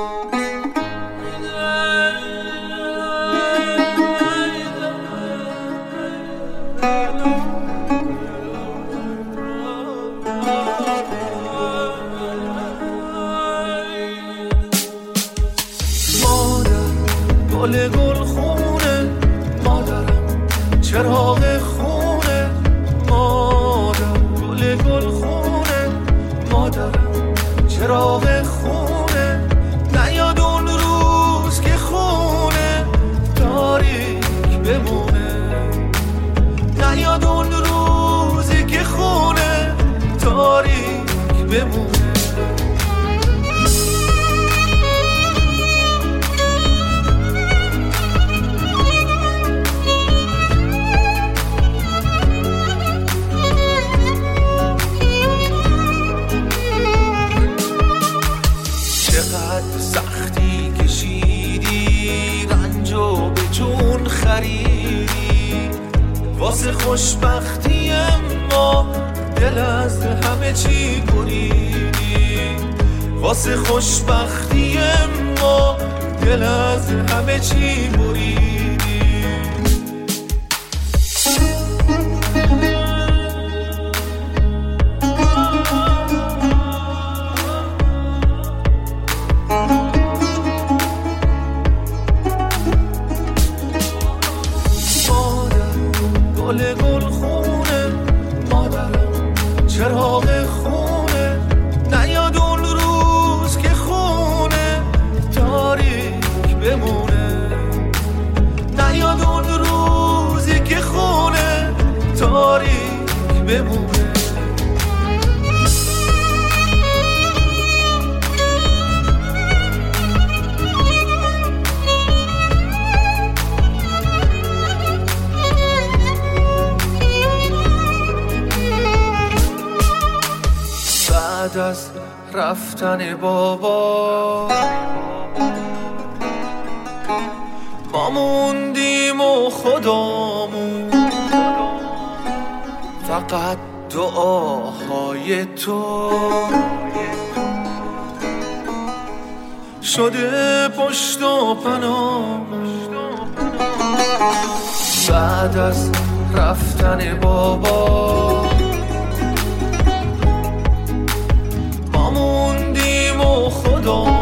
گل خونه مادرم، چراغ خونه مادرم، گل خونه مادرم، چراغ خونه. نیاد اون روز که خونه تاریک بمونه، نیاد اون روزی که خونه تاریک بمونه. چقدر سختی کشیدی، رنجو به جون خریدی واسه خوشبختی، ما دل از همه چی بریدی. واسه خوشبختی ما دل از همه چی بریدی. گل خونه مادرم، چراغ خونه. نیاد اون روز که خونه تاریک بمونه، نیاد اون روزی که خونه تاریک بمونه. بعد از رفتن بابا ما موندیم و خدامون، فقط دعاهای تو شده پشت و پناهمون. بعد از رفتن بابا موندیم و خدا